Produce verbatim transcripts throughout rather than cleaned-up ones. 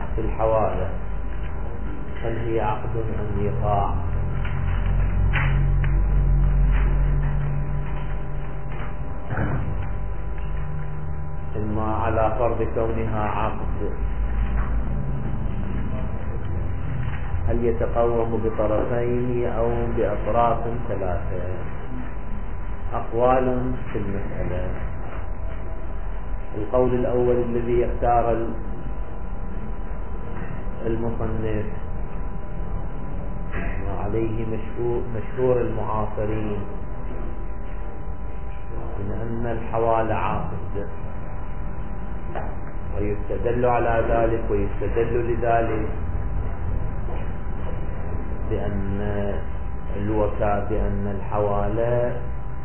في الحوالة، هل هي عقد أم إيقاع؟ إما على فرض كونها عقد، هل يتقوم بطرفين أو بأطراف ثلاثة؟ أقوال في المسألة. القول الأول الذي يختار المصنف وعليه مشهور, مشهور المعاصرين من أن الحوالة عقد، ويستدل على ذلك ويستدل لذلك بأن الوكاء بأن الحوالة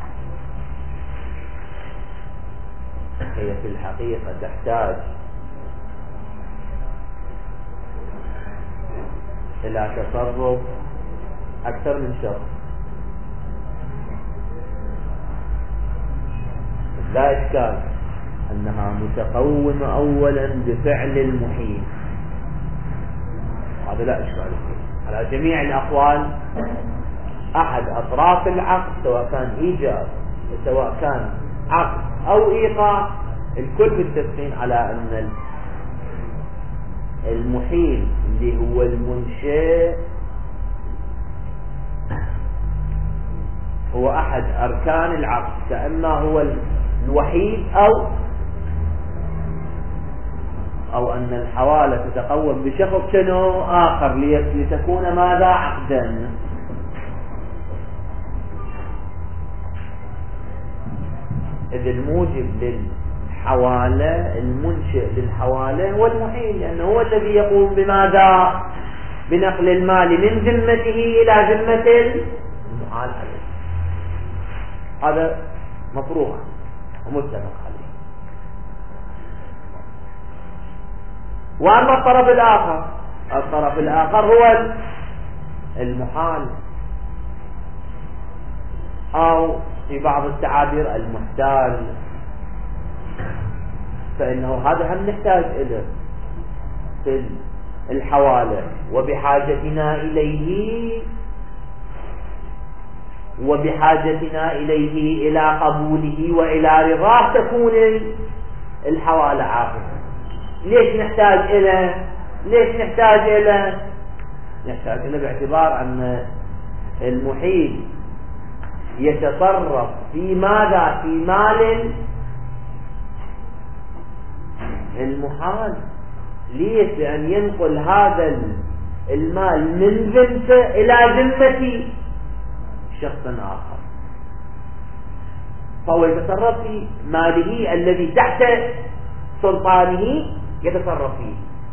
هي في الحقيقة تحتاج إلى تصرف أكثر من شخص، لا إشكال أنها متقومة أولا بفعل المحيل، هذا لا إشكال فيه على جميع الأقوال. أحد أطراف العقد سواء كان إيجاب سواء كان عقد أو إيقاع، الكل متفقين على أن المحيل اللي هو المنشئ هو أحد أركان العقد، كأنه هو الوحيد أو أو أن الحوالة تتقوم بشخص شنو آخر لتكون ماذا عقدا. إذ الموجب للحوالة المنشئ للحوالة هو المحيل، لأنه هو الذي يقوم بماذا؟ بنقل المال من ذمته إلى ذمة المحال عليه. هذا مفروغ ومتفق عليه. وأما الطرف الآخر، الطرف الآخر هو المحال أو في بعض التعابير المحتال، فإنه هذا هم نحتاج إليه في الحوالة، وبحاجتنا إليه وبحاجتنا إليه إلى قبوله وإلى رضاه تكون الحوالة عاقبة. ليش نحتاج إليه؟ ليش نحتاج إليه؟ نحتاج إليه باعتبار أن المحيل يتصرف في ماذا؟ في مال المحال. ليش؟ بأن ينقل هذا المال من ذمته إلى ذمة شخص آخر، فهو يتصرف في ماله الذي تحت سلطانه، يتصرف فيه.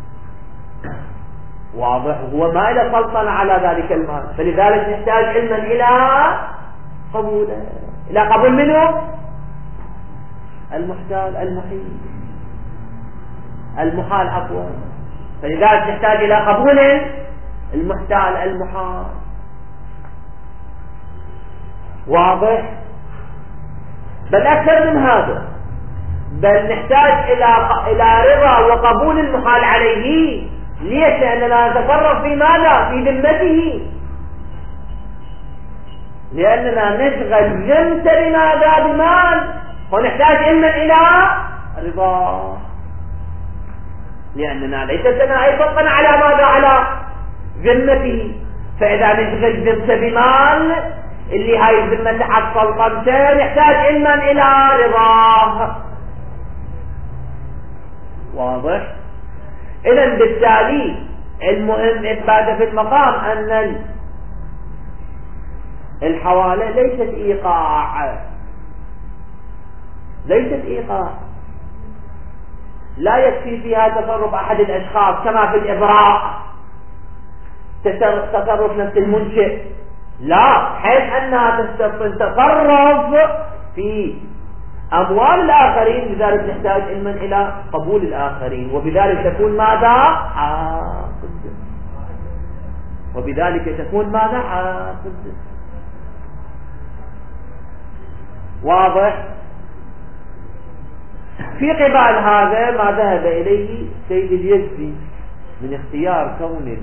واضح؟ هو ما له سلطنة على ذلك المال، فلذلك نحتاج علما إلى قبوله، إلى قبول منه المحتال المحيل المحال عفوا، فلذلك نحتاج إلى قبول المحتال المحال. واضح؟ بل أكثر من هذا، بل نحتاج إلى إلى رضا وقبول المحال عليه. ليش؟ لأننا نتصرف في ماذا؟ في ذمته، لأننا نشغل ذمته بماذا؟ بمال، ونحتاج إما إلى رضا، لأننا ليس لنا أي سلطنة على ماذا؟ على ذمته. فإذا نشغل ذمته بمال اللي هاي الذمة تحت سلطنته، نحتاج إما إلى رضاه. واضح؟ إذن بالتالي المهم إثبات في المقام أن الحوالة ليست إيقاع، ليست إيقاع، لا يكفي فيها تصرف أحد الأشخاص كما في الإبراء تصرف نفس المنشئ، لا، حيث أنها تتصرف في أموال الآخرين، لذلك نحتاج علما إلى قبول الآخرين، وبذلك تكون ماذا؟ عاقد، وبذلك تكون ماذا؟ عاقد. واضح؟ في قبال هذا ما ذهب إليه سيد اليزدي من اختيار كون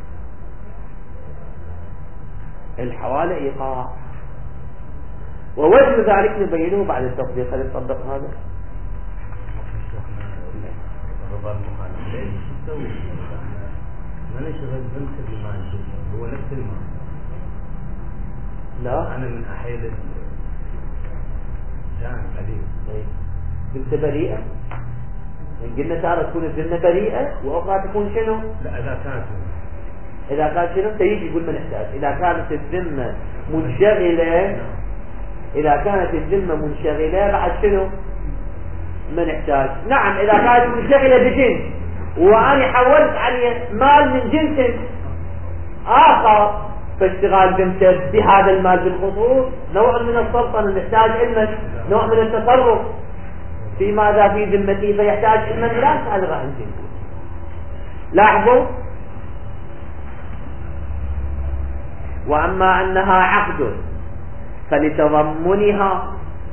الحوالة إيقاع، ووجه ذلك نبينه بعد التطبيق. هل نطبق هذا؟ رضا المخالف ليش تسوي؟ ما نشغل بنت المال هو نفس المال. لا أنا من أحيل جان قليل. بنت بريئة، إن قلنا تارة تكون الذمة بريئة وأخرى تكون شنو؟ لا إذا كانت إذا كانت شنو؟ سيجي يقول ما نحتاج. إذا كانت الذمة منشغلة، إذا كانت الذمة منشغلة بعد شنو؟ ما نحتاج. نعم إذا كانت منشغلة بجنس وأنا حولت عليه مال من جنس آخر فاشتغال بنته بهذا المال بالخصوص نوع من السلطنة، نحتاج علما، نوع من التصرف في ماذا في ذمتي، فيحتاج علما لا أسأل عن جنسه. لاحظوا، وأما أنها عقد فلتضمنها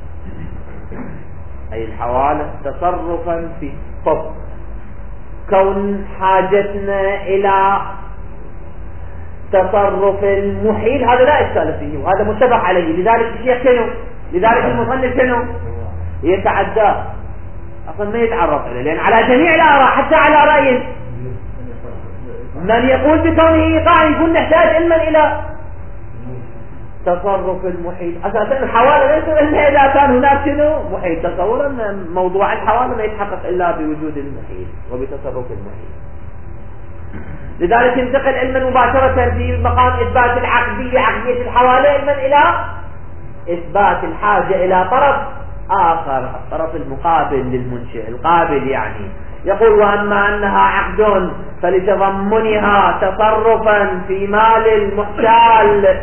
أي الحوالة تصرفا في طب كون حاجتنا إلى تصرف المحيل هذا لا إشكال فيه وهذا متفق عليه. لذلك الشيخ شنو؟ لذلك المصنف شنو؟ يتعدى أصلا ما يتعرف عليه، لأن على جميع الآراء حتى على رأي من يقول بكونه إيقاع يقول نحتاج علما إلى تصرف المحيل. أساسا الحوالة ليس إلا إذا كان هناك شنو؟ محيل. تصور أن موضوع الحوالة ما يتحقق إلا بوجود المحيل وبتصرف المحيل. لذلك ينتقل علما مباشرة في مقام إثبات العقدية عقدية الحوالة علما إلى إثبات الحاجة إلى طرف آخر، الطرف المقابل للمنشئ القابل. يعني يقول وأما أنها عقد فلتضمنها تصرفا في مال المحتال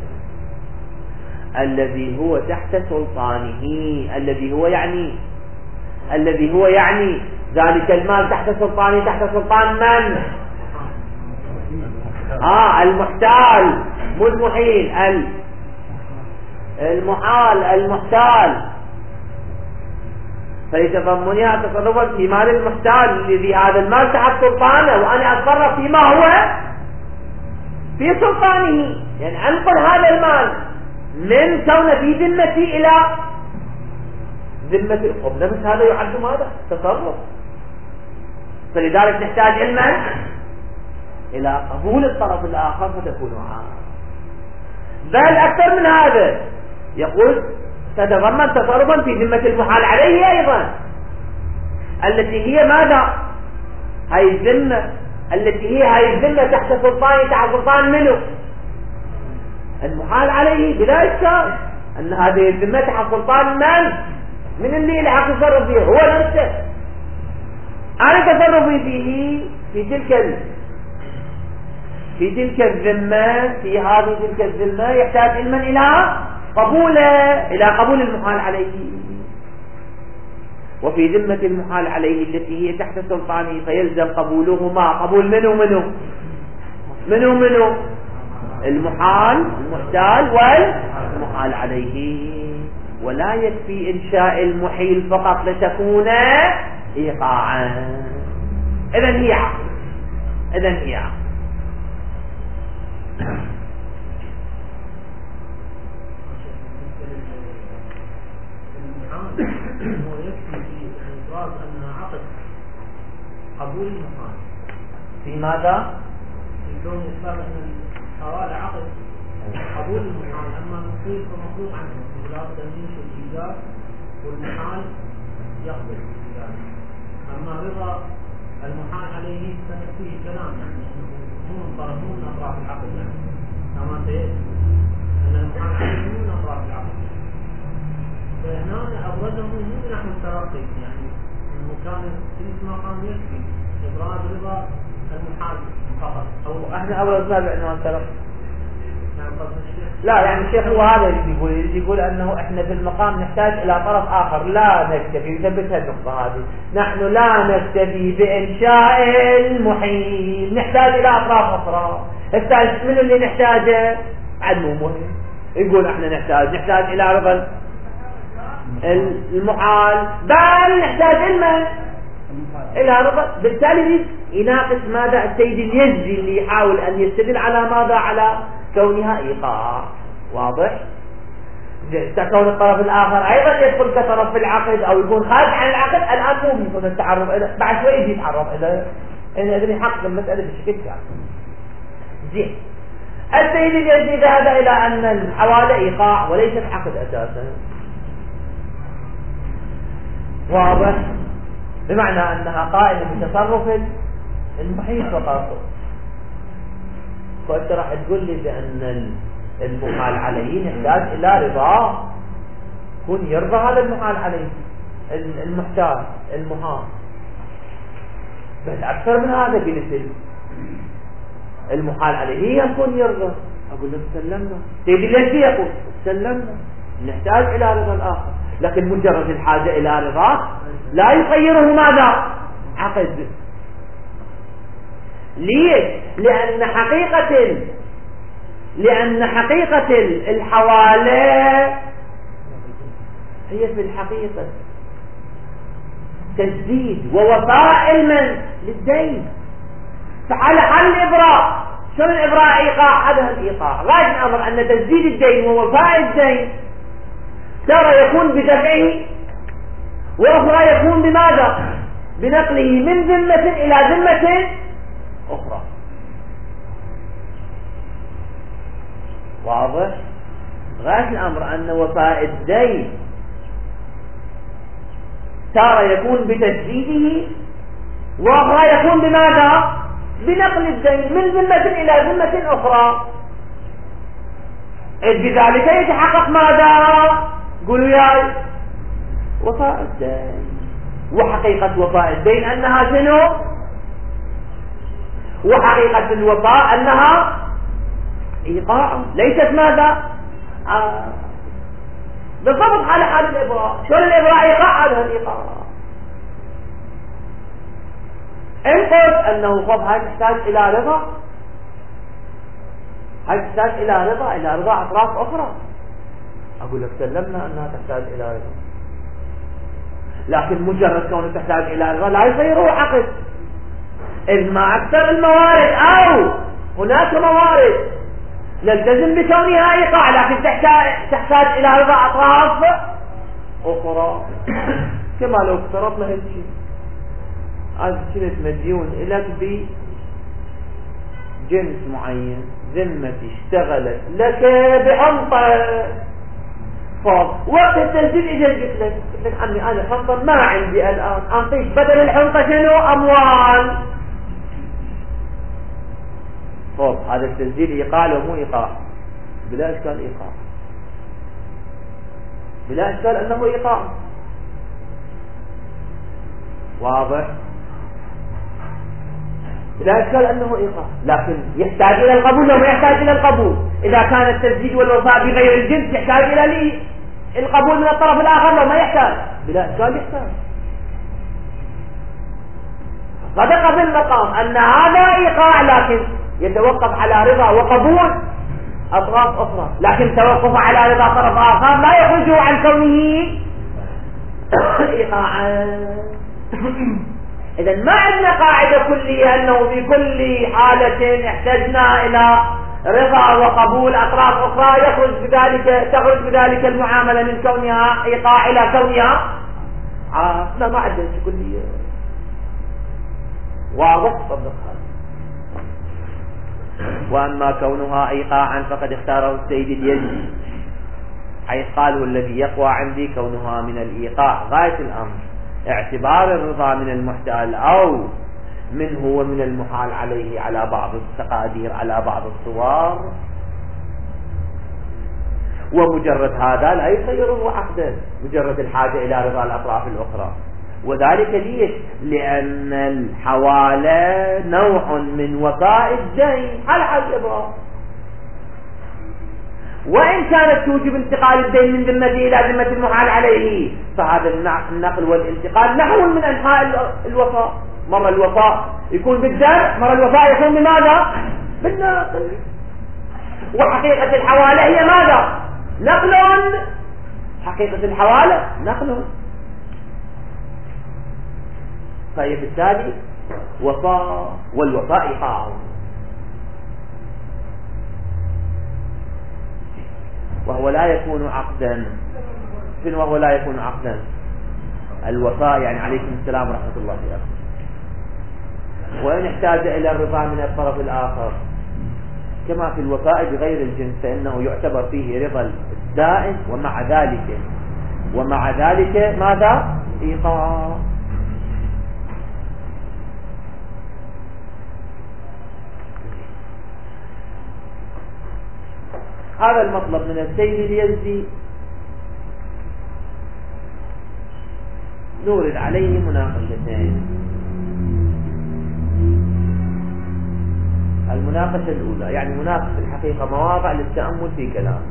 الذي هو تحت سلطانه، الذي هو يعني الذي هو يعني ذلك المال تحت سلطانه. تحت سلطان من؟ آه المحتال، مو المحيل، المحال المحتال. فلتضمنها تصرفا في مال المحتال الذي هذا المال تحت سلطانه وأنا أتصرف فيما هو في سلطانه، يعني أنقل هذا المال من كون في ذمتي إلى ذمتي. نفس هذا يعد ماذا؟ تصرف. فلذلك نحتاج علما إلى قبول الطرف الآخر فتكون عامة. بل أكثر من هذا يقول تتضمن تصرفا في ذمة المحال عليه أيضا التي هي ماذا؟ هاي الذمة التي هي هاي الذمة تحت سلطان تحت سلطان منه؟ المحال عليه بلا إشكال أن هذه الذمة تحت سلطان من؟ من اللي اللي حق تصرف فيه هو نفسه. أنا تصرفي فيه في تلك في تلك الذمة في هذه تلك الذمة يحتاج علما إلى قبوله إلى قبول المحال عليه. وفي ذمة المحال عليه التي هي تحت سلطانه فيلزم قبولهما. قبول منه منه منه منه المحال المحتال والمحال عليه. ولا يكفي إنشاء المحيل فقط لتكون إيقاعا. إذن هي عقل إذن هي عقل هو يكفي في الإفراد أنها عقد قبول المحال. في ماذا؟ في كون إثبات أن الحوالة عقد قبول المحال، أما المحيل فمطلوب عنه لا بد أن ينشئ الإيجاب والمحال يقبل ذلك. أما رضا المحال عليه فيه كلام يعني مو من طرف مو من أطراف العقد، يعني كما سيأتي أن المحال عليه مو من أطراف العقد. فهنا أبرزه مو نحو الترقي، يعني المكان في مقام يكفي إبراز رضا المحال فقط. أو احنا أول أسباب عنوان الترقي. لا يعني الشيخ هو هذا اللي يقول يقول أنه احنا في المقام نحتاج إلى طرف آخر. لا نكتفي نثبت النقطة هذه. نحن لا نكتفي بإنشاء المحيل، نحتاج إلى أطراف أخرى. نحتاج من اللي نحتاجه عدم مهم. يقول احنا نحتاج نحتاج إلى رضا المحال، بل نحتاج علما إلى رضا. بالتالي يناقش ماذا السيد اليزي اللي يحاول أن يستدل على ماذا؟ على كونها إيقاع. واضح؟ تكون الطرف الآخر أيضا يدخل كطرف في العقد أو يكون خارج عن العقد. الآن مو بيكون التعرض إلى، بعد شوي يجي يتعرض إلى إذا يحقق المسألة بشكل كامل. زين. السيد اليزي ذهب إلى أن الحوالة إيقاع وليست عقد أساسا. واضح؟ بمعنى أنها قائمة بتصرف المحيط فقط. فأنت راح تقول لي بأن المحال عليه يحتاج إلى رضا، يكون يرضى هذا المحال عليه المحتاج المحال، بس أكثر من هذا قلت المحال عليه يكون يرضى. أقول لك سلمنا. تيجي ليش يقول سلمنا، نحتاج إلى رضا الآخر، لكن مجرد الحاجة إلى رضا لا يغيره ماذا؟ عقد. ليش؟ لأن حقيقة لأن حقيقة الحوالة هي في الحقيقة تسديد ووفاء المن للدين. فعلى حل الإبراء، شو الإبراء؟ إيقاع. هذا الإيقاع غاية الأمر أن تسديد الدين ووفاء الدين ترى يكون بدفعه، وأخرى يكون بماذا؟ بنقله من ذمة إلى ذمة أخرى. واضح؟ غاية الأمر أن وفاء الدين ترى يكون بتسديده، وأخرى يكون بماذا؟ بنقل الدين من ذمة إلى ذمة أخرى. إذ بذلك يتحقق ماذا؟ قولوا ياي وفاء الدين. وحقيقة وفاء الدين أنها شنو؟ وحقيقة الوفاء أنها إيقاع، ليست ماذا؟ آه. بالضبط على حال الإبراء. شو الإبراء؟ إيقاع. هذا الإيقاع. إن قلت أنه خب هاي تحتاج إلى رضا، هاي تحتاج إلى رضا إلى رضا أطراف أخرى، أقول لك سلمنا أنها تحتاج إلى رضا، لكن مجرد كونه تحتاج إلى رضا لا يصير عقد. إذ ما أكثر الموارد أو هناك موارد نلتزم بكونها إيقاع، لكن تحتاج تحتاج إلى رضا أطراف أخرى. كما لو افترضنا هالشيء، أنت كنت مديون إليك بجنس معين، ذمتي اشتغلت لك بحنطة، وقت التسجيل اجى قلت لك قلت لك عمي أنا حنطة ما عندي الآن، أعطيك بدل الحنطة شنو؟ أموال. طب هذا التسجيل إيقاع لو مو إيقاع؟ بلا إشكال إيقاع، بلا إشكال أنه إيقاع. واضح؟ بلا إشكال أنه إيقاع، لكن يحتاج إلى القبول لو ما يحتاج إلى القبول. إذا كان التسجيل والوفاء بغير الجنس يحتاج إلى لي القبول من الطرف الآخر، لو ما يحتاج بلا إشكال يحتاج. صدق بالمقام أن هذا إيقاع، لكن يتوقف على رضا وقبول أطراف أخرى، لكن توقف على رضا طرف آخر لا يخرجه عن كونه إيقاعا. إذا ما عندنا قاعدة كلية أنه في كل حالة احتجنا إلى رضا وقبول أطراف أخرى يخرج بذلك تخرج بذلك المعاملة من كونها إيقاع إلى كونها آه لا، ما عندنا كلية. واضح؟ صدق. وأما كونها إيقاعا فقد اختاره السيد اليزي، حيث قال الذي يقوى عندي كونها من الإيقاع غاية الأمر، اعتبار الرضا من المحتال أو منه ومن المحال عليه على بعض التقادير على بعض الصور، ومجرد هذا لا يصيره عقدا، مجرد الحاجة إلى رضا الأطراف الأخرى. وذلك ليش؟ لأن الحوالة نوع من وفاء الدين على حال الإبراء، وإن كانت توجب انتقال الدين من ذمته إلى ذمة المحال عليه، فهذا النقل والانتقال نحو من أنحاء الوفاء. مرة الوفاء يكون بالدرء، مرة الوفاء يكون بماذا؟ بالنقل. وحقيقة الحوالة هي ماذا؟ نقل. حقيقة الحوالة نقل. طيب بالتالي وفاء، والوفاء إيقاع، وهو لا يكون عقدا. شنو وهو لا يكون عقدا؟ الوفاء يعني عليكم السلام ورحمة الله وبركاته. وإن احتاج إلى الرضا من الطرف الآخر كما في الوفاء بغير الجنس فإنه يعتبر فيه رضا الدائم، ومع ذلك ومع ذلك ماذا؟ إيقاع. هذا المطلب من السيد اليزدي نورد عليه مناقشتين. المناقشة الأولى يعني مناقشة الحقيقة مواضع للتأمل في كلامه.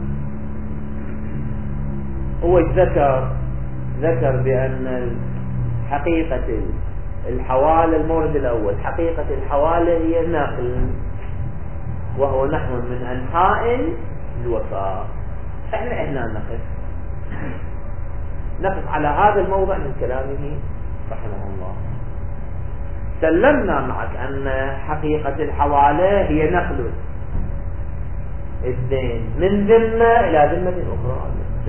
هو ذكر ذكر بأن حقيقة الحوالة، المورد الأول حقيقة الحوالة هي النقل، وهو نحو من أنحاء الوفاء. احنا هنا نقف نقف على هذا الموضع من كلامه رحمه الله. سلمنا معك أن حقيقة الحوالة هي نقل الدين من ذمة إلى ذمة أخرى.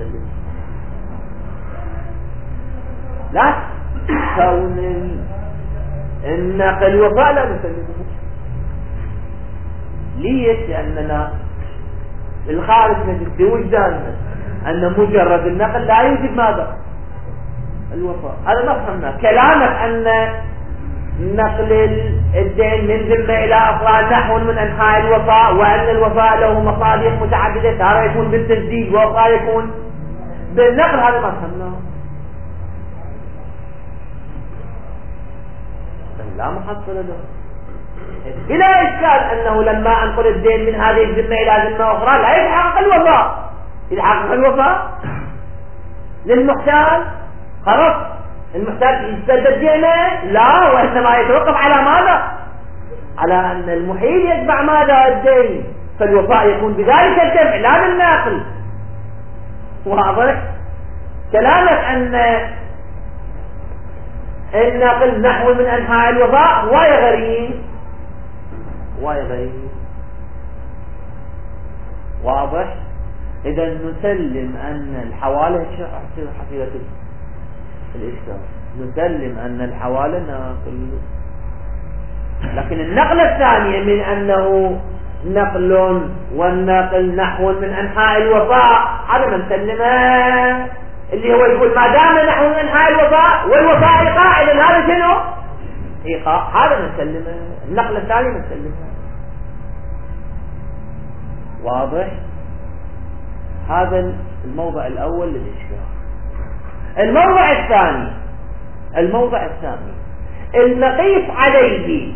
لا كون النقل وفاء لا نسلمه. ليش؟ لأننا الخارج نجد بوجداننا أن مجرد النقل لا يوجد ماذا؟ الوفاء. هذا ما فهمنا كلامك أن نقل الدين من ذمة إلى أخرى نحو من أنحاء الوفاء، وأن الوفاء له مصالح متعددة، تارة يكون بالتجديد وأخرى يكون بالنقل. هذا ما فهمناه. لا محصل له بلا إشكال أنه لما أنقل الدين من هذه الذمة إلى ذمة أخرى لا يتحقق الوفاء. يتحقق الوفاء للمحتاج، خلاص المحتاج يستلد دينه، لا، وإنما يتوقف على ماذا؟ على أن المحيل يتبع ماذا؟ الدين. فالوفاء يكون بذلك الدفع لا بالناقل. واضح؟ كلامك أن النقل نحو من أنحاء الوفاء واي غريب واي غريب. واضح؟ إذا نسلم أن الحوالة حقيقة الإشكال، نسلم أن الحوالة ناقل، لكن النقلة الثانية من أنه نقل والنقل نحو من أنحاء الوفاء هذا من سلمه، اللي هو يقول ما دام نحو من أنحاء الوفاء والوفاء إيقاع، إذن هذا شنو؟ إيقاع. هذا من سلمه. النقلة الثانية من سلمه. واضح؟ هذا الموضع الأول للإشكال. الموضع الثاني الموضع الثاني المقيس عليه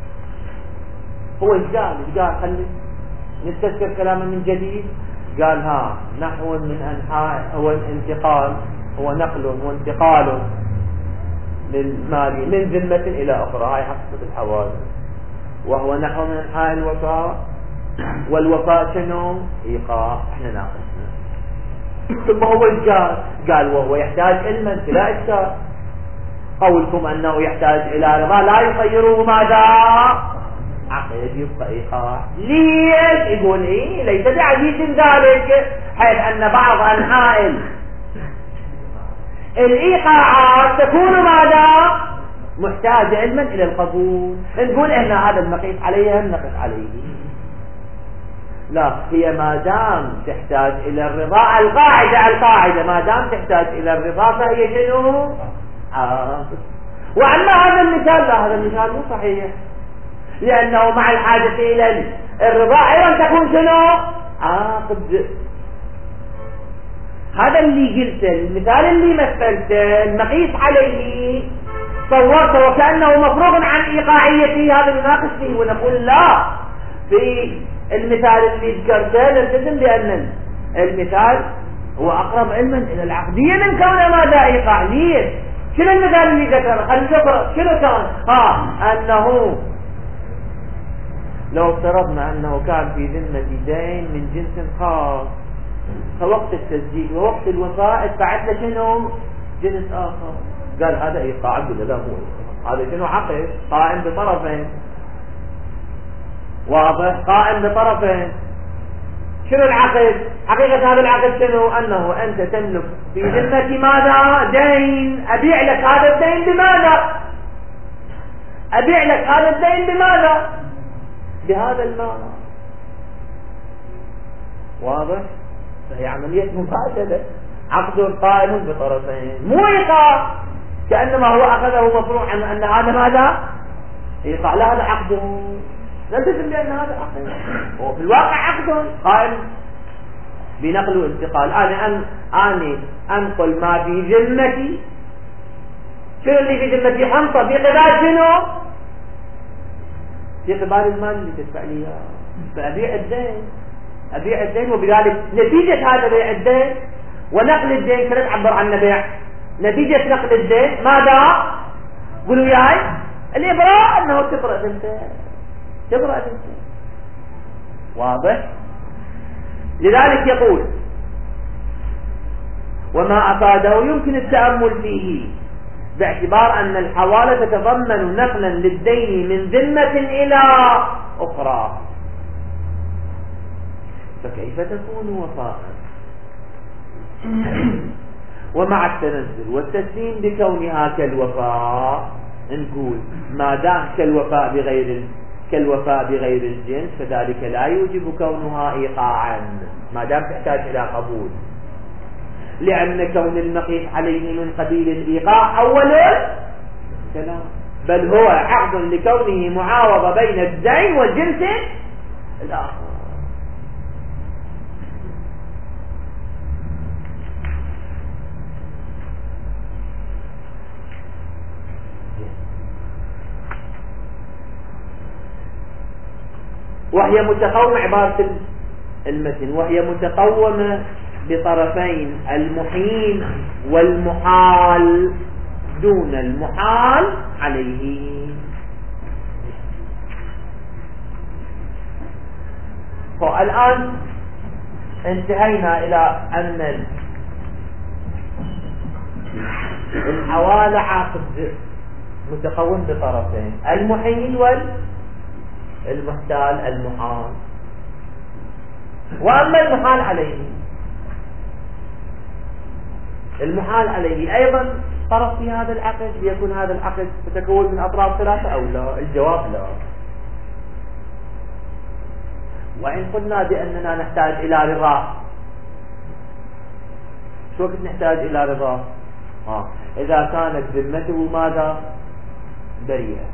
هو ايش قال؟ ايش قال؟ خلي نستذكر كلامه من جديد. قال ها نحو من أنحاء هو الانتقال، هو نقله وانتقاله للمال من ذمة إلى أخرى، هاي حقيقة الحوالي، وهو نحو من أنحاء الوفاء، والوفاء شنو؟ إيقاع. احنا ناقصنا. ثم هو ايش قال؟ قال وهو يحتاج علما لا إشكال. قولكم أنه يحتاج إلى رضا لا يصيره ماذا؟ عقد، يبقى إيقاع. ليش؟ يقول إيه ليس بعزيز ذلك، حيث أن بعض أنحاء الإيقاعات تكون ماذا؟ محتاج علما إلى القبول. نقول إحنا هذا المقيس عليه نقف عليه. لا، هي ما دام تحتاج إلى الرضا، القاعدة القاعدة ما دام تحتاج إلى الرضا فهي شنو؟ آه. وأما هذا المثال لا، هذا المثال مو صحيح، لأنه مع الحاجة إلى الرضا أيضا تكون شنو؟ عاقد. هذا اللي قلته، المثال اللي مثلته المقيس عليه صورته وكأنه مفروغ عن إيقاعيته، هذا نناقش فيه ونقول لا، في المثال اللي ذكرته نلتزم بأن المثال هو أقرب علما إلى العقدية من كونه ماذا؟ إيقاع. ليش؟ شنو المثال اللي ذكره؟ خلينا نقرأ شنو كان؟ ها أنه لو افترضنا أنه كان في ذمة دين من جنس خاص، فوقت التسجيل ووقت الوفاء اتبعت له شنو؟ جنس آخر. قال هذا إيقاع ولا لا؟ هو إيقاع. هذا شنو عقد قائم بطرفين، واضح، قائم بطرفين. شنو العقد؟ حقيقة هذا العقد شنو؟ أنه أنت تملك في ذمتي ماذا؟ دين، أبيع لك هذا الدين بماذا؟ أبيع لك هذا الدين بماذا؟ بهذا المال. واضح؟ فهي عملية مبادلة، عقد قائم بطرفين، مو إيقاع كأنما هو أخذه مفروعا أن هذا ماذا؟ إيقاع، لا، هذا عقد نلتزم بأن هذا عقد، وفي الواقع عقد قائم بنقل وانتقال. أنا أن أني أنقل ما في ذمتي. شنو اللي في ذمتي؟ حنطة في قبال شنو؟ في قبال المال اللي تدفع لي اياه، فأبيع الدين، أبيع الدين، وبذلك نتيجة هذا بيع الدين ونقل الدين، كنا نعبر عنه بيع، نتيجة نقل الدين ماذا؟ قولوا وياي، الإبراء، أنه تبرأ ذمته، تبرأ ذمته. واضح؟ لذلك يقول: وما أفاده يمكن التأمل فيه باعتبار أن الحوالة تتضمن نقلا للدين من ذمة إلى أخرى، فكيف تكون وفاء؟ ومع التنزل والتسليم بكونها كالوفاء، نقول ما دام كالوفاء بغير كالوفاء بغير الجنس فذلك لا يوجب كونها إيقاعا، ما دام تحتاج إلى قبول، لأن كون المقيس عليه من قبيل الإيقاع أول كلام، بل هو عقد لكونه معاوضة بين الدين والجنس الآخر. وهي متقومة، عبارة المتن، وهي متقومة بطرفين المحيل والمحال دون المحال عليه. فالآن انتهينا إلى أن الحوالة عقد متقوم بطرفين، المحيل والمحتال المحال. وأما المحال عليه، المحال عليه أيضا طرف في هذا العقد، ليكون هذا العقد متكون من أطراف ثلاثة أو لا؟ الجواب لا. وإن قلنا بأننا نحتاج إلى رضا، شو وقت نحتاج إلى رضا؟ آه. إذا كانت ذمته ماذا؟ بريئة.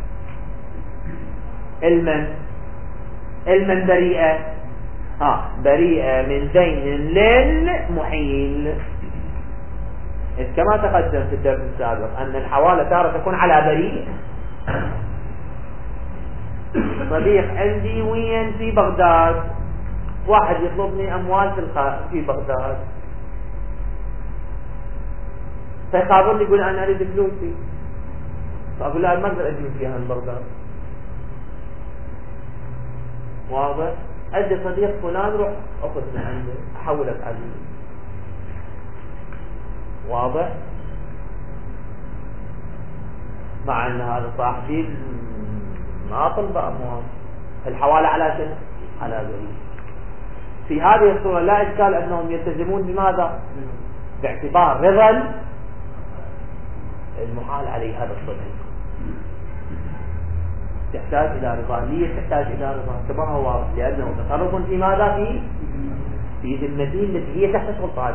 المن المن بريئة، آه. بريئة من دين للمحيل، كما تقدم في الدرس السابق أن الحوالة تارة تكون على بريء. صديق عندي وين في بغداد، واحد يطلبني أموال في الخارج في بغداد، فيخابرني يقول أنا أريد فلوسي، فأقول له ما أقدر أجيب فيها من بغداد. واضح؟ عندي صديق فلان روح أخذ من عنده أحولك عليه. واضح؟ مع أن هذا صاحبي ما طلب أموال، الحوالة على شنو؟ على بريء. في هذه الصورة لا إشكال أنهم يلتزمون بماذا؟ باعتبار رضا المحال عليه هذا الصديق. تحتاج إلى رضا، ليه تحتاج إلى رضا؟ كما هو واضح، لأنه تصرف في ماذا؟ في في ذمته التي هي تحت سلطانه.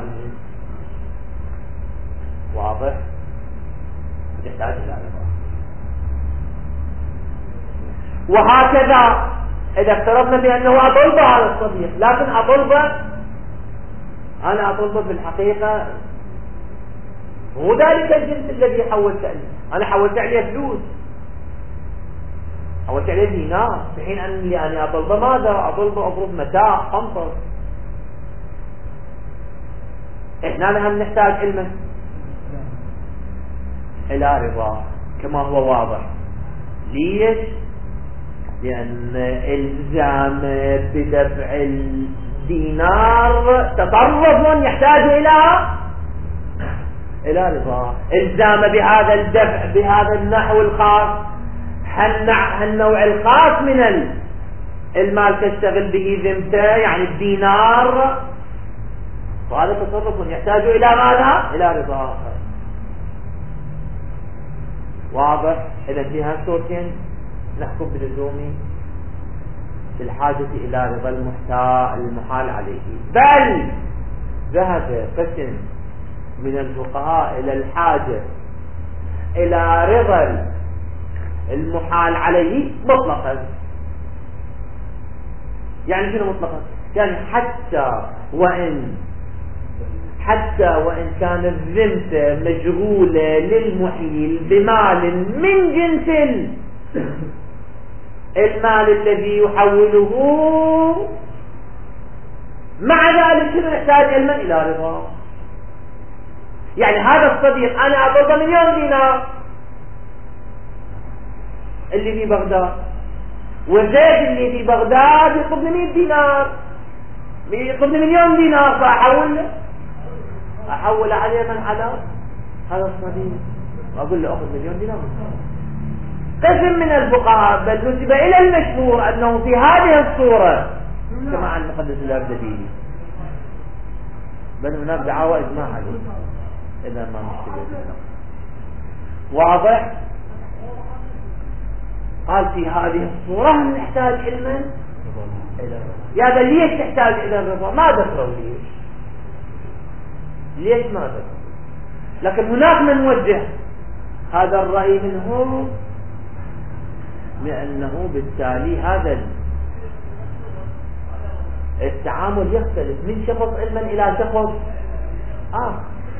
واضح؟ تحتاج إلى رضا. وهكذا إذا افترضنا بأنه أطلب على الصديق، لكن أطلبه أنا أطلبه في الحقيقة هو ذلك الجنس الذي حولت عليه، أنا حولت عليه فلوس، حولت عليه دينار، في حين أني أنا أطلبه ماذا؟ أطلبه أطلب متاع قنطر. إحنا هم نحتاج علما إلى رضا كما هو واضح. ليش؟ لأن الزام بدفع الدينار تصرف يحتاج إلى إلى رضا، الزام بهذا الدفع بهذا النحو الخاص، هالنوع الخاص من المال تشتغل به ذمته، يعني الدينار، وهذا تصرف يحتاج إلى ماذا؟ إلى رضا. واضح؟ إذا في هالصورتين نحكم بلزوم بالحاجة إلى رضا المحال عليه. بل ذهب قسم من الفقهاء إلى الحاجة إلى رضا المحال عليه مطلقا. يعني شنو مطلقا؟ يعني حتى وإن حتى وإن كان الذمة مشغولة للمحيل بمال من جنس المال الذي يحوله، مع ذلك شنو يحتاج علما إلى رضا. يعني هذا الصديق أنا أقبض مليون دينار اللي في بغداد، وزيد اللي في بغداد يطلبني مئة دينار، يطلبني مليون دينار، فأحول أحول عليه من على هذا الصديق وأقول له أخذ مليون دينار. قسم من الفقهاء بل نسب إلى المشهور أنه في هذه الصورة كما عن المقدس الأردبيلي، بل هناك دعاوى إجماع عليه إذا ما نشتبه. واضح؟ قال في هذه الصورة نحتاج علما إلى الرضا. يا بل ليش تحتاج إلى الرضا؟ ما ذكروا ليش ليش ما ذكروا، لكن هناك من وجه هذا الرأي منهم لأنه بالتالي هذا التعامل يختلف من شخص علما إلى شخص آخر.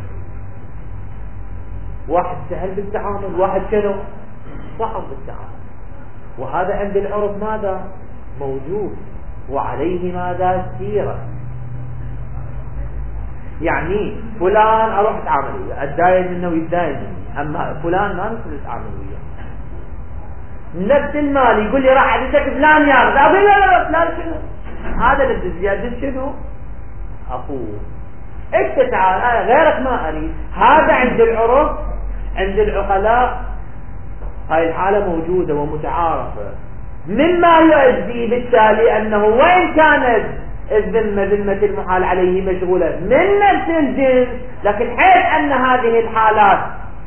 واحد سهل بالتعامل، واحد شنو صعب بالتعامل، وهذا عند العرف ماذا موجود وعليه ماذا سيرة. يعني فلان أروح أتعامل وياه، أتداين منه ويتداين مني، أما فلان ما نقدر نتعامل وياه. نفس المال يقول لي راح أديك فلان ياخذ، أقول لا لا فلان شنو هذا اللي زيادة شنو أخوه، إنت تعال أنا غيرك ما أريد. هذا عند العرف عند العقلاء هاي الحالة موجودة ومتعارفة، مما يؤدي بالتالي أنه وإن كانت الذمة ذمة المحال عليه مشغولة من نفس الجنس، لكن حيث أن هذه الحالات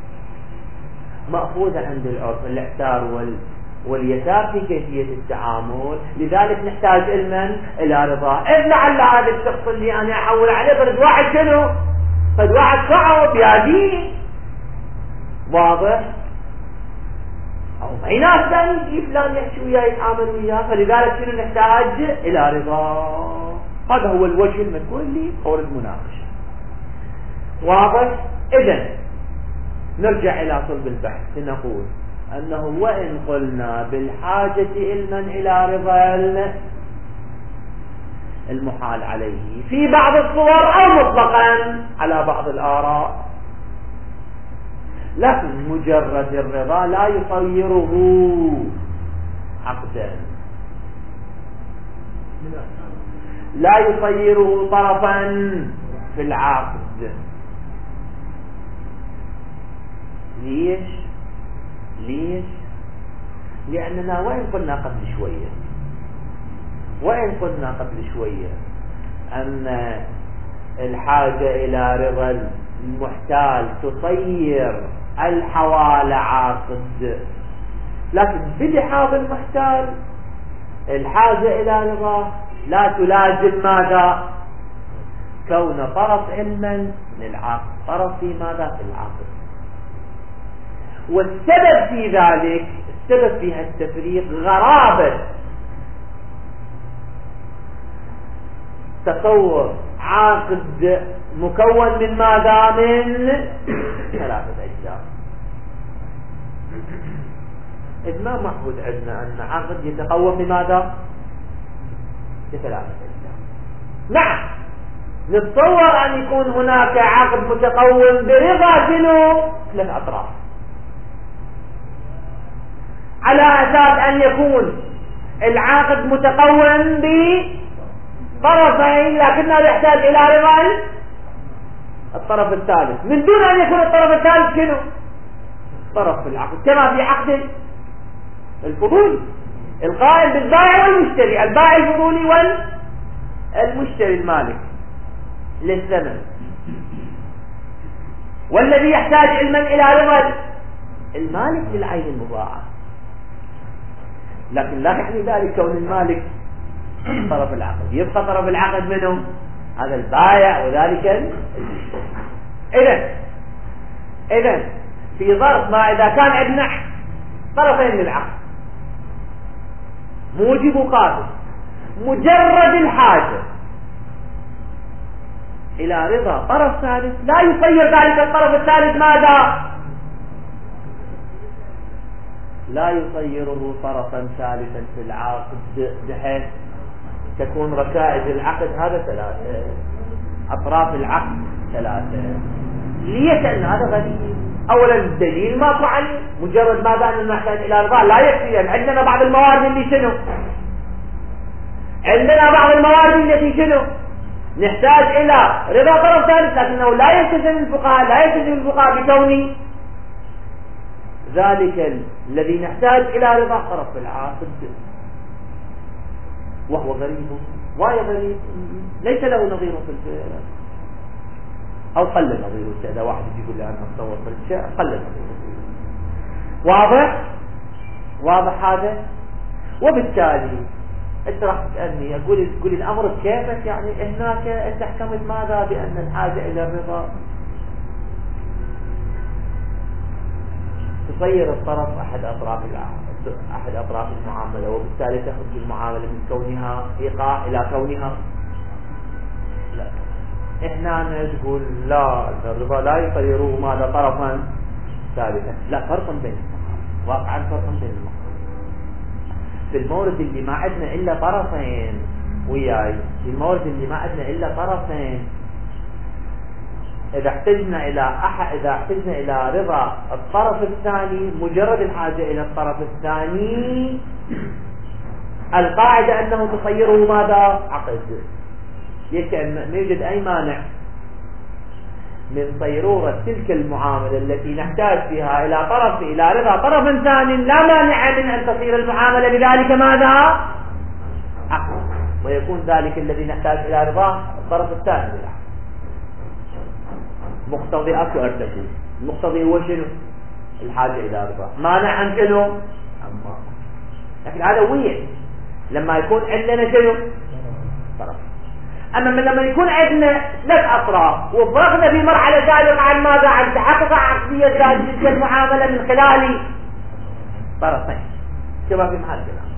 مأخوذة عند العرف الاعتار وال واليسار في كيفية التعامل، لذلك نحتاج علما إلى رضا. إذ لعل هذا الشخص اللي أنا أحول عليه فرد واحد شنو؟ فرد واحد صعب يا دين. واضح؟ أو في ناس ثاني يجي فلان يحكي وياه يتعامل وياه، فلذلك شنو نحتاج إلى رضا. هذا هو الوجه المذكور لي قول المناقشة. واضح؟ إذن نرجع إلى صلب البحث، نقول أنه وإن قلنا بالحاجة علما إلى رضا المحال عليه في بعض الصور أو مطلقا على بعض الآراء، لكن مجرد الرضا لا يصيره عقدا، لا يصيره طرفا في العقد. ليش؟ ليش؟ لأننا وإن قلنا قبل شوية وإن قلنا قبل شوية أن الحاجة إلى رضا المحتال تصير الحوالة عقد، لكن بلحاظ المحتال الحاجة إلى رضا لا تلازم ماذا؟ كون طرف علما للعقد، طرف في ماذا؟ في العقد. والسبب في ذلك، السبب في هالتفريق غرابة تصور عقد مكون من ماذا؟ من ثلاثة أجزاء. إذ ما معهود عندنا أن عقد يتقوم بماذا؟ بثلاثة أجزاء. نعم نتصور أن يكون هناك عقد متقوم برضا شنو؟ ثلاث أطراف، على أساس أن يكون العقد متقوم بطرفين، لكنه يحتاج إلى رضا الطرف الثالث من دون أن يكون الطرف الثالث شنو؟ طرف في العقد، كما في عقد الفضولي القائم بالبائع والمشتري، البائع الفضولي والمشتري المالك للثمن، والذي يحتاج علما إلى رضا المالك للعين المضاعة. لكن لا يعني ذلك كون المالك طرف العقد، يبقى طرف العقد منه هذا البائع وذلك. إذن إذن في ظرف ما إذا كان عندنا طرفين للعقد موجب قابل، مجرد الحاجة إلى رضا طرف ثالث لا يصير ذلك الطرف الثالث ماذا؟ لا يصيره طرفا ثالثا في العقد، بحيث تكون ركائز العقد هذا ثلاثة، أطراف العقد ثلاثة. ليش؟ لأن هذا غريب. أولا الدليل ماكو عليه، مجرد ماذا أن نحتاج إلى رضا لا يكفي، لأن عندنا بعض الموارد اللي شنو؟ عندنا بعض الموارد التي شنو؟ نحتاج إلى رضا طرف ثالث، لكنه لا يلتزم الفقهاء لا يلتزم الفقهاء بكون ذلك الذي نحتاج إلى رضا طرف العقد، وهو غريب وايد غريب ليس له نظير في الفعل، أو قل نظيره. إذا واحد يقول لي أنا أتصور في الشيء قل نظيره. واضح؟ واضح هذا؟ وبالتالي أنت راح تسألني أقول تقول الأمر بكيفك، يعني هناك أنت حكمت ماذا؟ بأن الحاجة إلى الرضا تصير الطرف أحد أطراف أحد أطراف المعاملة، وبالتالي تخرج المعاملة من كونها إيقاع إلى كونها لا. إحنا نقول لا، الرضا لا يصيره ماذا؟ طرفا ثالثا. لا، فرق بين المقام، واقعا فرق بين المقام. في المورد اللي ما عندنا إلا طرفين وياي، في المورد اللي ما عندنا إلا طرفين، إذا احتجنا إلى أحد إذا احتجنا إلى رضا الطرف الثاني، مجرد الحاجة إلى الطرف الثاني، القاعدة أنه تصيره ماذا؟ عقد. ما يوجد أي مانع من صيرورة تلك المعاملة التي نحتاج فيها إلى طرف إلى رضا طرف ثاني، لا مانع من أن تصير المعاملة بذلك ماذا؟ عقد، ويكون ذلك الذي نحتاج إلى رضا الطرف الثاني بالعقد. مقتضي أكو أرتكو، المقتضي هو شنو؟ الحاجة إلى رضا، مانع عن شنو؟ أما لكن هذا وين لما يكون عندنا شنو؟ طرف. أما من لما يكون عندنا ثلاث أطراف وفرقنا في مرحلة سابقة عن ماذا؟ عن تحقق عقدية تلك المعاملة من خلال طرفين، كما في محل كلام.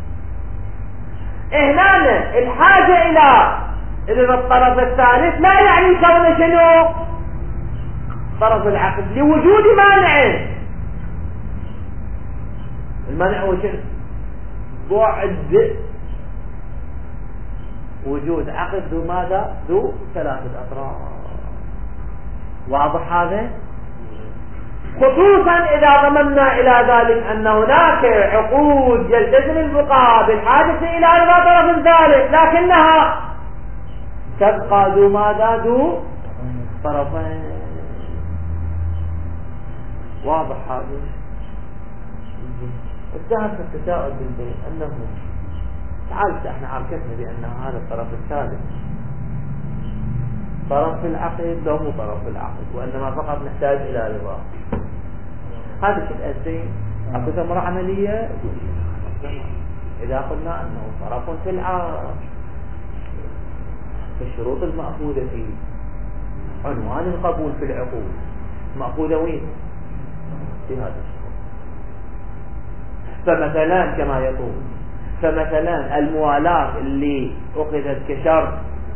هنا الحاجة إلى رضا الطرف الثالث لا يعني كونه شنو؟ طرف العقد، لوجود مانع. المانع هو شنو؟ بعد وجود عقد ذو ماذا؟ ذو ثلاثة أطراف. واضح هذا؟ خصوصا إذا ضمننا إلى ذلك أن هناك عقود يلتزم الفقهاء بالحاجة إلى رضا طرف ثالث، لكنها تبقى ذو ماذا؟ ذو طرفين. واضح هذا؟ اتهم في التساؤل بالبيت أنه تعال احنا عرفتنا بأن هذا الطرف الثالث طرف العقد لو مو طرف العقد، وإنما فقط نحتاج إلى رضا. هذا شو الأساسي؟ أكو ثمرة عملية. إذا قلنا أنه طرف في العقد، الشروط المأخوذة في عنوان القبول في العقود مأخوذة وين؟ في هذا الشروط. فمثلا كما يقول، فمثلا الموالاة اللي أخذت كشرط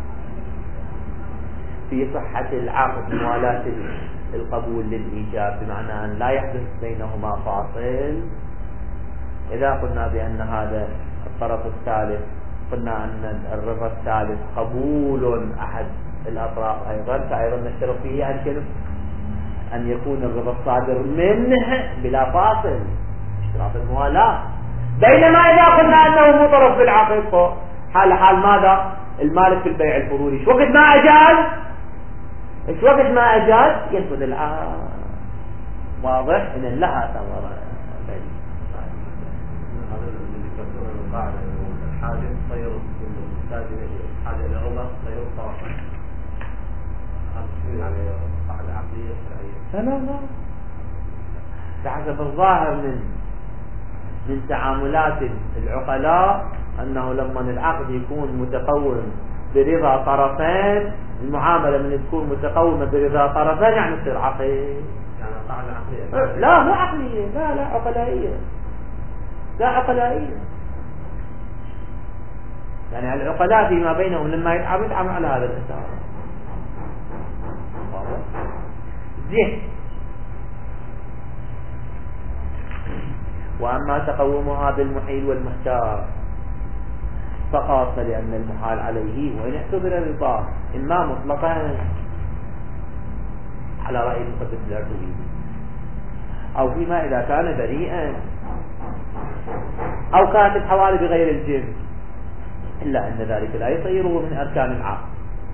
في صحة العقد، موالاة القبول للإيجاب، بمعنى أن لا يحدث بينهما فاصل. إذا قلنا بأن هذا الطرف الثالث، قلنا أن الرضا الثالث قبول أحد الأطراف أيضا، فأيضا نشترط فيه أن أن يكون الرضا الصادر منه بلا فاصل، اشتراط الموالاة. بينما إذا قلنا أنه مو طرف في العقد، حال حال ماذا؟ المالك في البيع الفضولي، وقت ما أجال ايش وقت ما اجاز ينفذ العقد. واضح ان لها ثمرة. هذا اللي يفسرون القاعدة الحاجة تصير المحتاج حاجة إلى عمر تصير طرفا. هذا شو يعني قاعدة عقلية شرعية؟ لا لا لا. بحسب الظاهر من من تعاملات العقلاء أنه لما العقد يكون متقوم برضا طرفين، المعاملة من تكون متقومة برضا طرفين يعني تصير عقد. يعني قاعدة عقلية. لا مو عقلية، لا لا عقلائية، لا عقلائية. يعني العقلاء فيما بينهم لما يتعامل يتعامل على هذا الأساس. زين. وأما تقومها بالمحيل والمحتار فقط لأن المحال عليه وإن اعتبر الرضا إما مطلقا على رأي المقدس الأردبيلي أو فيما إذا كان بريئا أو كانت الحوالي بغير الجنس، إلا أن ذلك لا يصيره من أركان العقد،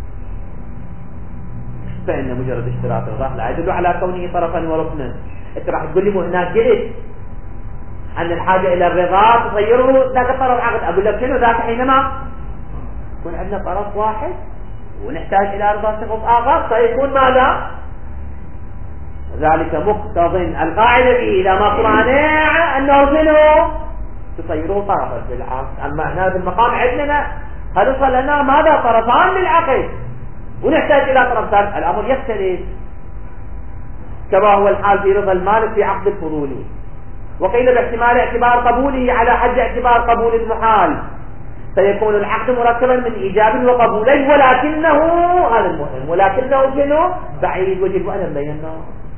فإن مجرد اشتراط الرضا لا يدل على كونه طرفا وركنا. أنت راح تقول لي مو هناك جلس أن الحاجة إلى الرضا تصيره ذاك الطرف عقد. أقول لك شنو ذاك حينما يكون عندنا طرف واحد ونحتاج إلى رضا شخص آخر سيكون ماذا؟ ذلك مقتضى القاعدة فيه إذا ما مانع أنه شنو تصيره طرفا في العقد. أما احنا بالمقام عندنا هل وصل لنا ماذا؟ طرفان للعقد ونحتاج إلى طرف ثالث. الأمر يختلف كما هو الحال في رضا المالك في عقد الفضولي، وقيل باحتمال اعتبار قبوله على حد اعتبار قبول المحال، سيكون العقد مركبا من إيجاب وقبولين، ولكنه هذا المهم ولكنه شنو بعيد وجب أن بينا.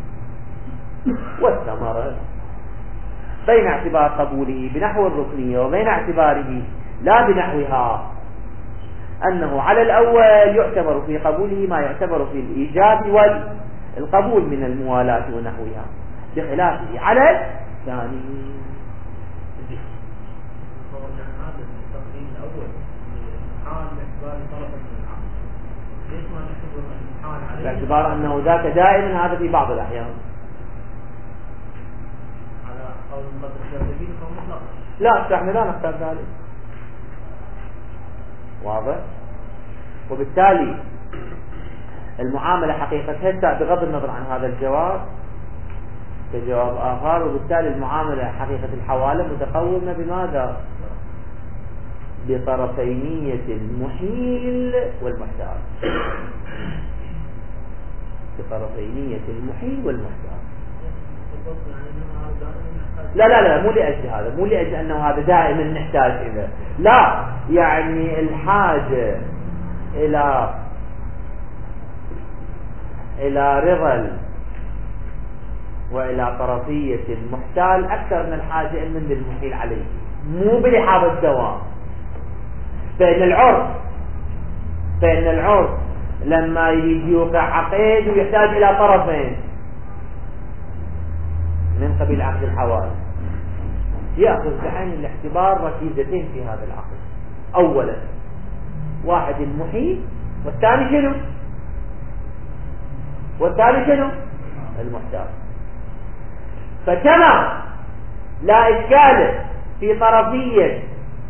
والثمرة بين اعتبار قبوله بنحو الركنية وبين اعتباره لا بنحوها أنه على الأول يعتبر في قبوله ما يعتبر في الإيجاب والقبول من الموالاة ونحوها، بخلافه على الثاني. باعتبار أنه ذاك دائما هذا في بعض الأحيان. لا احنا لا نختار ذلك. واضح. وبالتالي المعاملة حقيقتها بغض النظر عن هذا الجواب كجواب آخر، وبالتالي المعاملة حقيقة الحوالة متقومة بماذا؟ بطرفينية المحيل والمحتار. بطرفينية المحيل والمحتار. لا لا لا مو لأجل هذا، مو لأجل أنه هذا دائما نحتاج إليه، لا، يعني الحاجة إلى إلى رضا وإلى طرفية المحتال أكثر من الحاجة من المحيل عليه، مو بلحاظ الدوام. فإن العرف فإن العرف لما يجي يوقع عقد ويحتاج إلى طرفين من قبيل عقد الحوالي يأخذ بعين الاعتبار ركيزتين في هذا العقد. أولا واحد المحيل والثاني شنو؟ والثاني شنو؟ المحتال. فكما لا إشكال في طرفية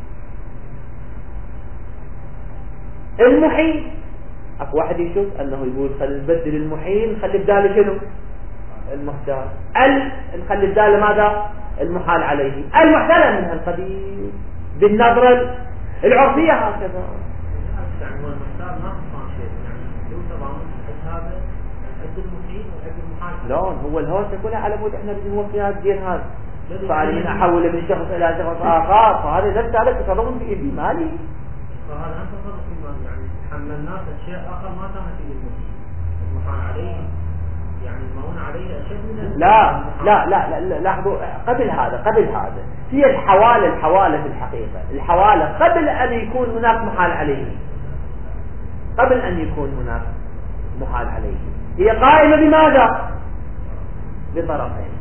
المحيل، اكو واحد يشوف انه يقول خلي نبدل المحيل نخلي بداله شنو؟ المحتال. ال نخلي بداله ماذا؟ المحال عليه. المحتال من هالقبيل بالنظرة العرفية هكذا. يعني هو المحتال ما صار شيء، يعني يوسف عم هذا عند المحيل وعند المحال. لا هو الهوسة كلها على مود احنا بدنا نوفي هذا الدين هذا. فعلي من احول من شخص الى شخص اخر، فهذا نفس هذا تصرف في ايدي مالي. فهذا أنت تصرف في مالي، يعني حمل الناس أشياء آخر ما كانت في المحال عليه، يعني المعون عليه أشد من لا لا لا لا لاحظوا قبل هذا قبل هذا هي الحوالة الحوالة في الحقيقة الحوالة قبل أن يكون هناك محال عليه، قبل أن يكون هناك محال عليه هي قائمة بماذا؟ بطرفين.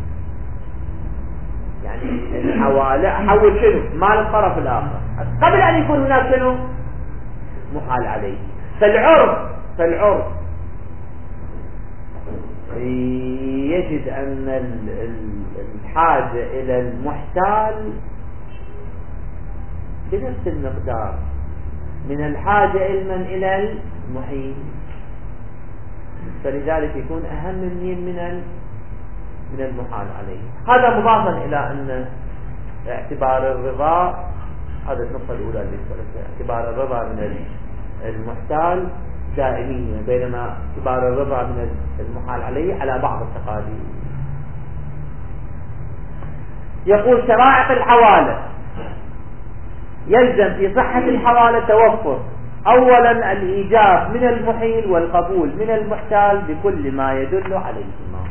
يعني الحوالة حول شنو؟ مال الطرف الآخر قبل أن يكون هناك شنو؟ محال عليه. فالعرف فالعرف يجد أن الحاجة إلى المحتال بنفس المقدار من الحاجة علما إلى المحيل، فلذلك يكون أهم من من من المحال عليه. هذا مضافا إلى أن اعتبار الرضا، هذا النقطة الأولى اللي اعتبار الرضا من المحتال دائمية، بينما اعتبار الرضا من المحال عليه على بعض التقاليد. يقول شرائع الحوالة يلزم في صحة الحوالة توفر أولا الإيجاب من المحيل والقبول من المحتال بكل ما يدل عليهما.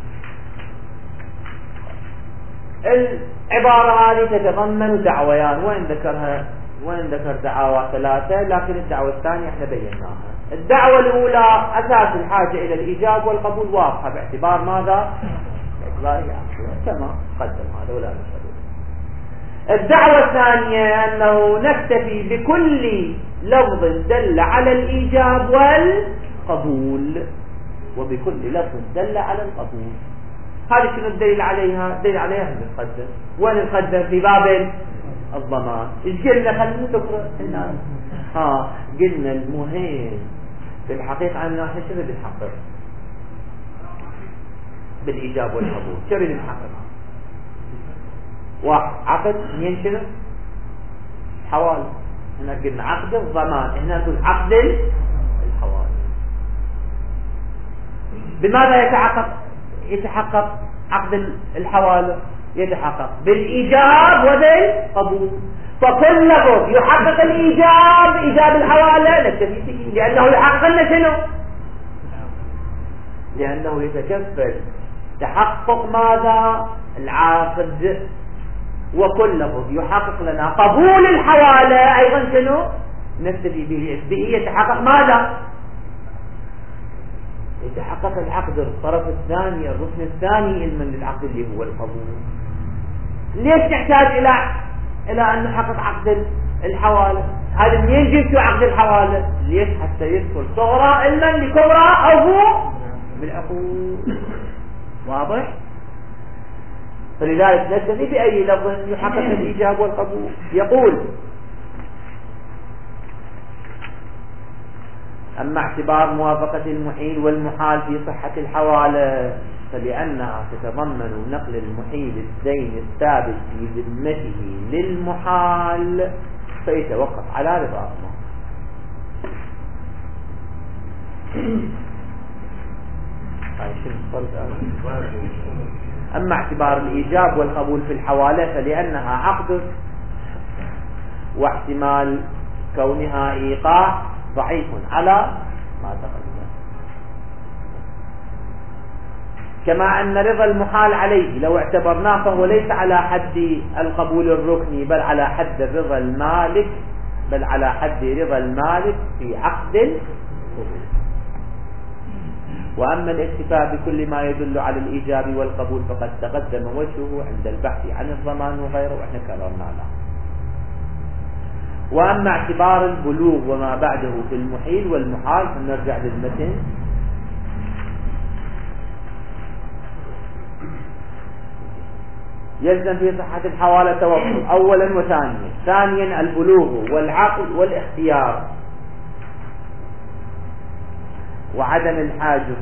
العبارة هذه تتضمن دعويان، وين ذكرها وين ذكر دعاوى ثلاثة، لكن الدعوة الثانية احنا بيناها. الدعوة الأولى أساس الحاجة إلى الإيجاب والقبول واضحة باعتبار ماذا؟ باعتبار كما قدم هذا ولا نشأ. الدعوة الثانية أنه نكتفي بكل لفظ دل على الإيجاب والقبول وبكل لفظ دل على القبول. هذا شنو الدليل عليها؟ الدليل عليها نقدم. وين نقدم؟ في باب الضمان. ايش قلنا؟ خلينا نذكر هنا. ها قلنا المهم في الحقيقة أنه احنا شنو بنحقق بالإيجاب والقبول؟ شنو بنحقق؟ واحد عقد، اثنين شنو؟ حوالي. هنا قلنا عقد الضمان، هنا نقول عقد الحوالي. بماذا يتحقق يتحقق عقد الحوالي؟ يتحقق بالإيجاب وبالقبول. فكل لفظ يحقق الإيجاب إيجاب الحوالي نكتفي به، لأنه يحقق لنا شنو؟ لأنه يتكفل تحقق ماذا؟ العاقد. وكل لفظ يحقق لنا قبول الحوالة أيضا شنو؟ نكتفي به. به يتحقق ماذا؟ يتحقق العقد، الطرف الثاني، الركن الثاني من للعقد اللي هو القبول. ليش نحتاج إلى إلى أن نحقق عقد الحوالة؟ هذا منين جبتوا عقد الحوالة؟ ليش؟ حتى يدخل صغرى علما لكبرى أو هو بالعقود. واضح؟ فلذلك نكتفي بأي لفظ يحقق الإيجاب والقبول. يقول أما اعتبار موافقة المحيل والمحال في صحة الحوالة فلأنها تتضمن نقل المحيل الدين الثابت في ذمته للمحال فيتوقف على رضاهما. أما اعتبار الإيجاب والقبول في الحوالة فلأنها عقد واحتمال كونها إيقاع ضعيف على ما تقدم، كما أن رضا المحال عليه لو اعتبرناه فهو ليس على حد القبول الركني بل على حد رضا المالك بل على حد رضا المالك في عقد القبول. وأما الاكتفاء بكل ما يدل على الإيجاب والقبول فقد تقدم وجهه عند البحث عن الضمان وغيره وإحنا كررنا له. وأما اعتبار البلوغ وما بعده في المحيل والمحال فنرجع للمتن. يلزم في صحة الحوالة توفر أولا وثانيا. ثانيا البلوغ والعقل والاختيار وعدم الحاجة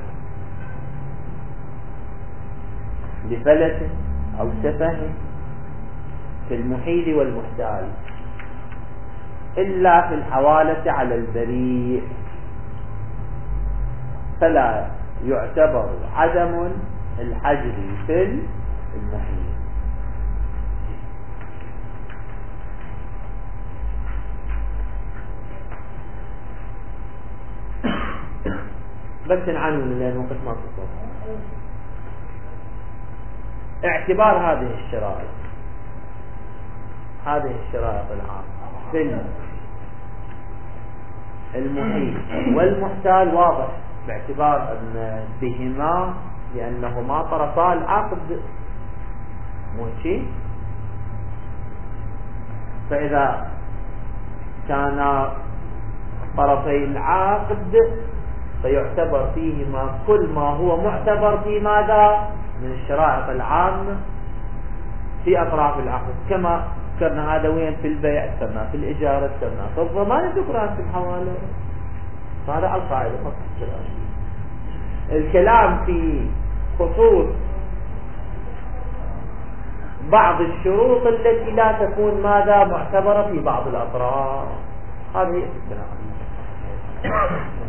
لفلس أو سفه في المحيل والمحتال إلا في الحوالة على البريء فلا يعتبر عدم الحجر في المحيل. بس نعنون لأن وقت ما تصور. اعتبار هذه الشرائط هذه الشرائط العامة في المحيل والمحتال واضح باعتبار أن بهما لأنهما طرفا العقد مو شيء. فإذا كان طرفي العقد فيعتبر فيهما كل ما هو معتبر في ماذا من الشرائط العامة في أطراف العقد، كما ذكرنا هذا وين في البيع، ذكرنا في الإجارة، ذكرنا في الضمان، ذكرنا في الحوالة. هذا القاعدة فقط. الكلام في خصوص بعض الشروط التي لا تكون ماذا معتبرة في بعض الأطراف، هذه الكلام.